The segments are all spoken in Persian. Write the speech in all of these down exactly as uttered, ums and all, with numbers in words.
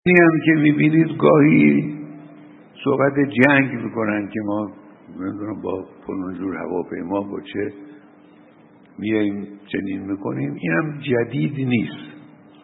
این هم که میبینید گاهی صحبت جنگ میکنن که ما نمیدونم با پلنجور هواپیما با چه میاییم چنین میکنیم. این هم جدید نیست.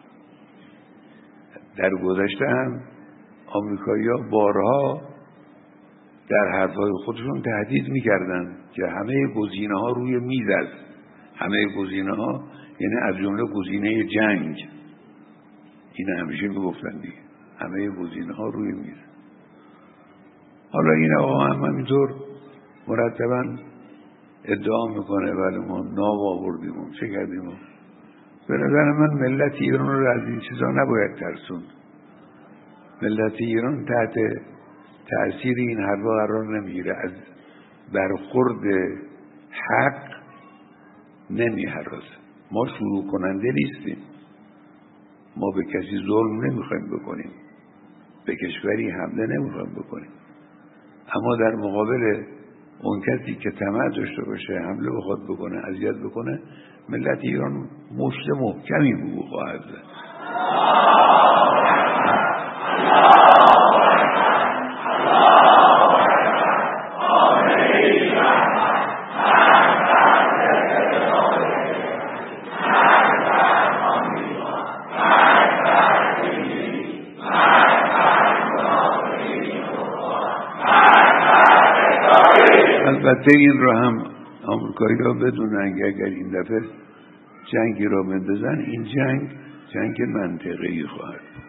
در گذشته هم آمریکایی‌ها بارها در حرفهای خودشون تهدید میکردن که همه گزینه ها روی میز است. همه گزینه ها یعنی از جمله گزینه جنگ. این همیشه میگفتن دیگه، همه گزینه ها روی میز. حالا این آقا هم همینطور مرتبا ادعا میکنه ولی ما ناب آوردیم و چه کردیم. به نظر من ملت ایران رو از این چیزا نباید ترسوند. ملت ایران تحت تأثیر این حرفا قرار نمیگیره، از برخورد حق نمیهرازه. ما شروع کننده نیستیم، ما به کسی ظلم نمیخوایم بکنیم، به کشوری حمله نمیخوایم بکنیم، اما در مقابل اون کسی که طمع داشته باشه حمله بخواد بکنه، اذیت بکنه، ملت ایران مشت محکمی بگو خواهد زد. البته این را هم آمریکایی را بدونن که اگر این دفعه جنگی را بندازن، این جنگ جنگ منطقه‌ای خواهد بود.